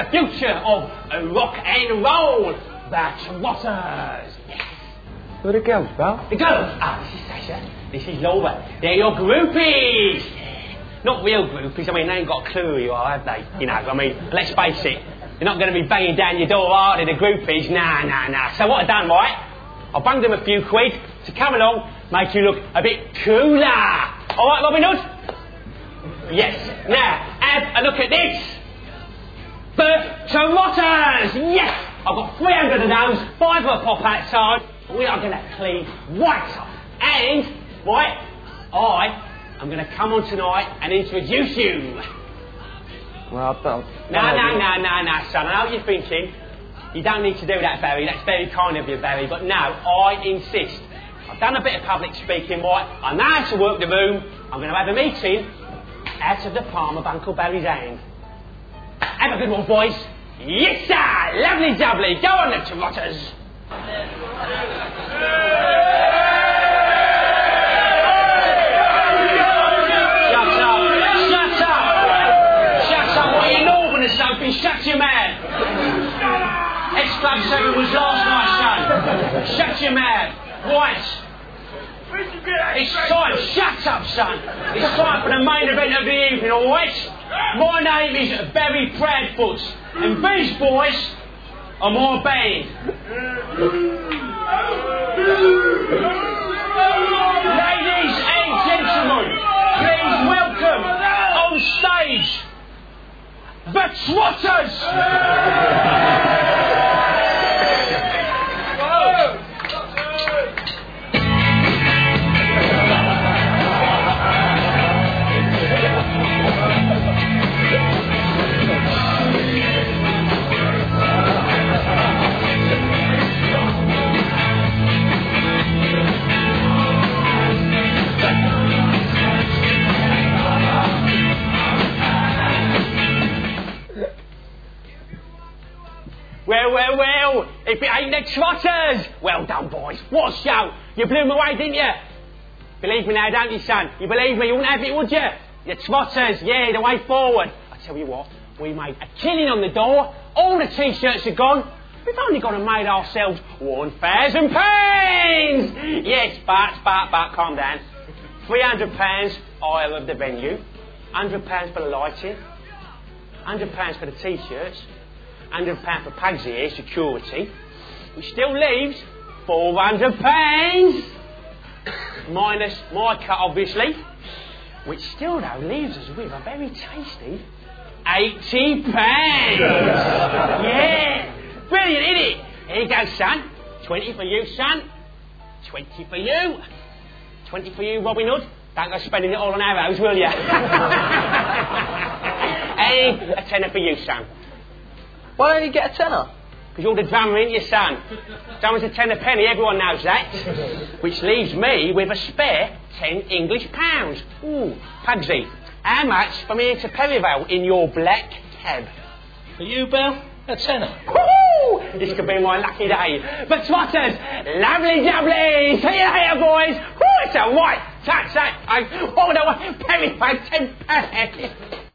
future of rock and roll. The Trotters. Yes. Who are the girls, pal? The girls? This is Sasha. This is Laura. They're your groupies. Not real groupies. I mean, they ain't got a clue who you are, have they? You know, I mean, let's face it. They're not going to be banging down your door, are they, the groupies? Nah. So what I've done, right? I bunged them a few quid to come along, make you look a bit cooler. All right, Robin Hood? Yes. Now, have a look at this. The Trotters. Yes. I've got 300 of those, 5 will pop outside. We are going to clean right up. And, right, I'm going to come on tonight and introduce you. Well, I don't... No, son. I know what you're thinking. You don't need to do that, Barry. That's very kind of you, Barry. But no, I insist. I've done a bit of public speaking, right? I know how to work the room. I'm going to have a meeting out of the palm of Uncle Barry's hand. Have a good one, boys. Yes, sir! Lovely jubbly. Go on, the Trotters. Shut up! What are you northerners, Sophie? Shut your mouth! X-Club 7 was last night, son. Shut your mouth. Right. It's time. Shut up, son. It's time for the main event of the evening, all right? My name is Barry Proudfoot, and these boys are my band. Ladies and gentlemen, please welcome on stage the Trotters. Well, if it ain't the Trotters! Well done, boys. What a show. You blew them away, didn't you? Believe me now, don't you, son? You believe me, you wouldn't have it, would you? The Trotters, yeah, the way forward. I tell you what, we made a killing on the door. All the T-shirts are gone. We've only gone and made ourselves £1,000! Yes, but, calm down. £300 hire of the venue. £100 for the lighting. £100 for the T-shirts. £100 for Pugsy here, security, which still leaves £400, minus my cut, obviously, which still, though, leaves us with a very tasty £80. Yeah, brilliant, isn't it? Here you go, son. 20 for you, son. 20 for you. 20 for you, Robin Hood. Don't go spending it all on arrows, will you? Hey, a tenner for you, son. Why don't you get a tenner? Because you're the drummer, ain't you, son? Drummer's a tenner penny, everyone knows that. Which leaves me with a spare £10 English. Ooh, Pugsy, how much from here to Perivale in your black cab? For you, Bill? A tenner. Woo! This could be my lucky day. But Trotters, lovely jubbly! See you later, boys! Woo, it's a white touch, that. Oh, no, Perivale, £10.